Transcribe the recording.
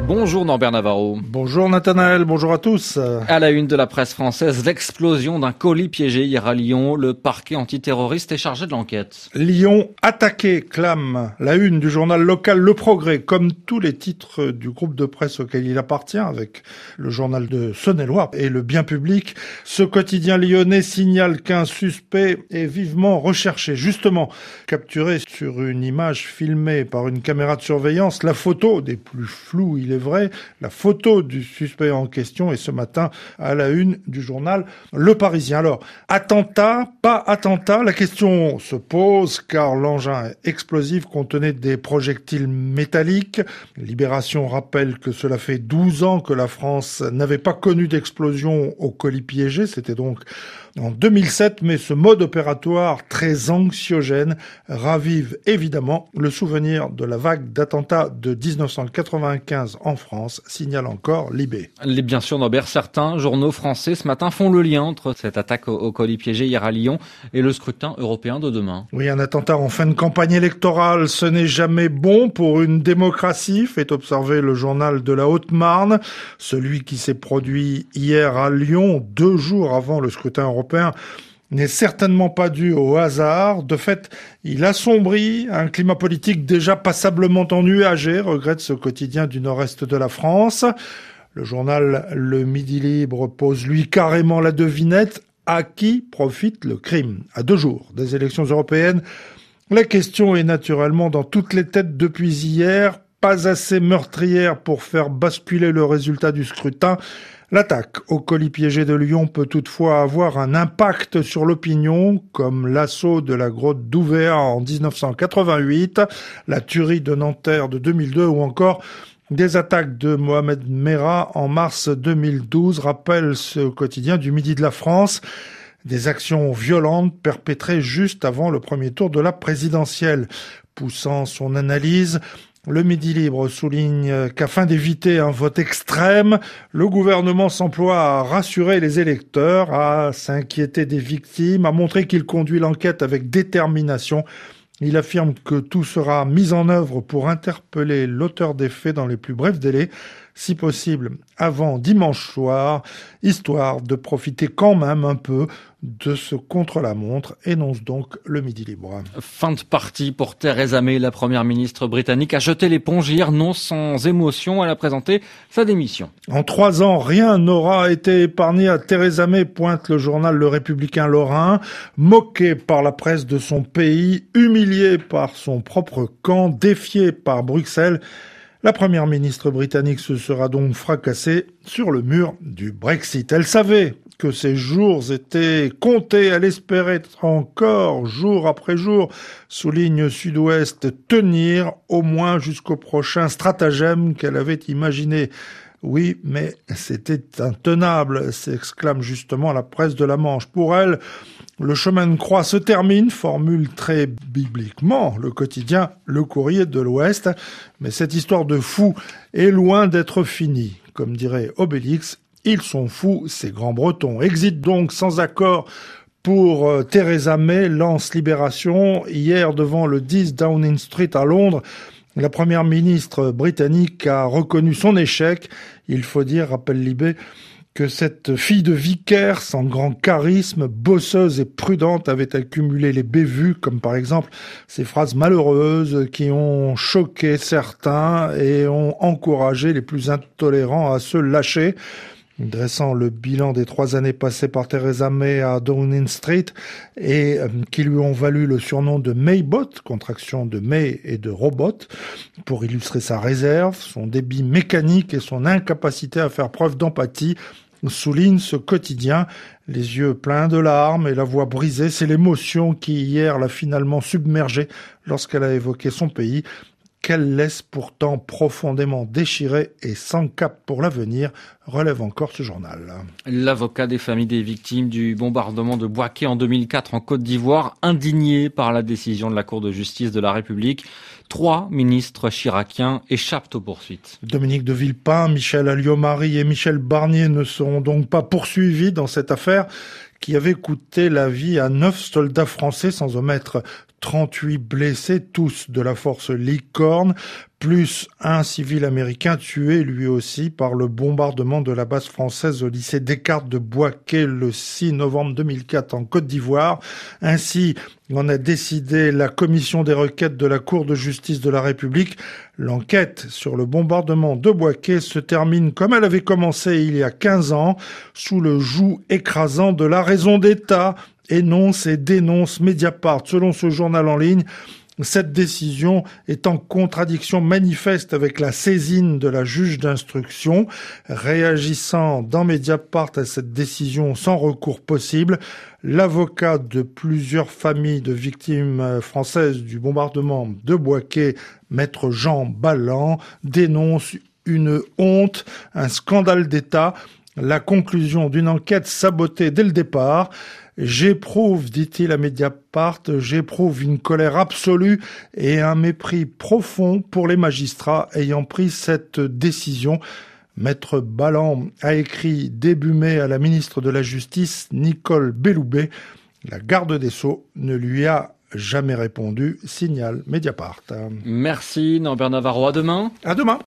Bonjour Norbert Navarro. Bonjour Nathanaël, bonjour à tous. À la une de la presse française, l'explosion d'un colis piégé hier à Lyon. Le parquet antiterroriste est chargé de l'enquête. Lyon attaqué, clame la une du journal local Le Progrès, comme tous les titres du groupe de presse auquel il appartient, avec le journal de Saône-et-Loire et le Bien Public. Ce quotidien lyonnais signale qu'un suspect est vivement recherché. Justement, capturé sur une image filmée par une caméra de surveillance, la photo des plus floues, il est vrai, la photo du suspect en question est ce matin à la une du journal Le Parisien. Alors, attentat, pas attentat, la question se pose car l'engin explosif contenait des projectiles métalliques. Libération rappelle que cela fait 12 ans que la France n'avait pas connu d'explosion au colis piégé, c'était donc en 2007, mais ce mode opératoire très anxiogène ravive évidemment le souvenir de la vague d'attentats de 1995 en France, signale encore Libé. Bien sûr, Norbert, certains journaux français ce matin font le lien entre cette attaque au colis piégé hier à Lyon et le scrutin européen de demain. Oui, un attentat en fin de campagne électorale, ce n'est jamais bon pour une démocratie, fait observer le journal de la Haute-Marne. Celui qui s'est produit hier à Lyon, 2 jours avant le scrutin européen, n'est certainement pas dû au hasard. De fait, il assombrit un climat politique déjà passablement ennuagé, regrette ce quotidien du nord-est de la France. Le journal Le Midi Libre pose lui carrément la devinette: à qui profite le crime? À 2 jours des élections européennes, la question est naturellement dans toutes les têtes depuis hier, pas assez meurtrière pour faire basculer le résultat du scrutin. L'attaque au colis piégé de Lyon peut toutefois avoir un impact sur l'opinion, comme l'assaut de la grotte d'Ouvéa en 1988, la tuerie de Nanterre de 2002 ou encore des attaques de Mohamed Merah en mars 2012, rappelle ce quotidien du Midi de la France. Des actions violentes perpétrées juste avant le premier tour de la présidentielle. Poussant son analyse, le Midi Libre souligne qu'afin d'éviter un vote extrême, le gouvernement s'emploie à rassurer les électeurs, à s'inquiéter des victimes, à montrer qu'il conduit l'enquête avec détermination. Il affirme que tout sera mis en œuvre pour interpeller l'auteur des faits dans les plus brefs délais, si possible avant dimanche soir, histoire de profiter quand même un peu de ce contre-la-montre, énonce donc le Midi Libre. Fin de partie pour Theresa May. La première ministre britannique a jeté l'éponge hier, non sans émotion. Elle a présenté sa démission. En 3 ans, rien n'aura été épargné à Theresa May, pointe le journal Le Républicain Lorrain. Moquée par la presse de son pays, humiliée par son propre camp, défiée par Bruxelles, la première ministre britannique se sera donc fracassée sur le mur du Brexit. Elle savait que ses jours étaient comptés, elle espérait encore, jour après jour, souligne Sud-Ouest, tenir au moins jusqu'au prochain stratagème qu'elle avait imaginé. Oui, mais c'était intenable, s'exclame justement la presse de la Manche. Pour elle, le chemin de croix se termine, formule très bibliquement le quotidien Le Courrier de l'Ouest. Mais cette histoire de fous est loin d'être finie. Comme dirait Obélix, ils sont fous, ces grands Bretons. Exit donc sans accord pour Theresa May, lance Libération. Hier, devant le 10 Downing Street à Londres, la première ministre britannique a reconnu son échec. Il faut dire, rappelle Libé, que cette fille de vicaire, sans grand charisme, bosseuse et prudente, avait accumulé les bévues, comme par exemple ces phrases malheureuses qui ont choqué certains et ont encouragé les plus intolérants à se lâcher. Dressant le bilan des 3 années passées par Theresa May à Downing Street et qui lui ont valu le surnom de Maybot, contraction de May et de robot, pour illustrer sa réserve, son débit mécanique et son incapacité à faire preuve d'empathie, souligne ce quotidien. Les yeux pleins de larmes et la voix brisée, c'est l'émotion qui hier l'a finalement submergée lorsqu'elle a évoqué son pays, qu'elle laisse pourtant profondément déchirée et sans cap pour l'avenir, relève encore ce journal. L'avocat des familles des victimes du bombardement de Bouaké en 2004 en Côte d'Ivoire, indigné par la décision de la Cour de justice de la République. 3 ministres chiraciens échappent aux poursuites. Dominique de Villepin, Michel Alliot-Marie et Michel Barnier ne seront donc pas poursuivis dans cette affaire qui avait coûté la vie à 9 soldats français sans omettre 38 blessés, tous de la force Licorne, plus un civil américain tué lui aussi par le bombardement de la base française au lycée Descartes de Boaké le 6 novembre 2004 en Côte d'Ivoire. Ainsi en a décidé la commission des requêtes de la Cour de justice de la République. L'enquête sur le bombardement de Boaké se termine comme elle avait commencé il y a 15 ans, sous le joug écrasant de la raison d'État, énonce et dénonce Mediapart. Selon ce journal en ligne, cette décision est en contradiction manifeste avec la saisine de la juge d'instruction. Réagissant dans Mediapart à cette décision sans recours possible, l'avocat de plusieurs familles de victimes françaises du bombardement de Boaké, maître Jean Ballan, dénonce une honte, un scandale d'État, la conclusion d'une enquête sabotée dès le départ. J'éprouve, dit-il à Mediapart, j'éprouve une colère absolue et un mépris profond pour les magistrats ayant pris cette décision. Maître Ballan a écrit début mai à la ministre de la Justice, Nicole Belloubet. La garde des Sceaux ne lui a jamais répondu, signale Mediapart. Merci Norbert Navarro, à demain. À demain.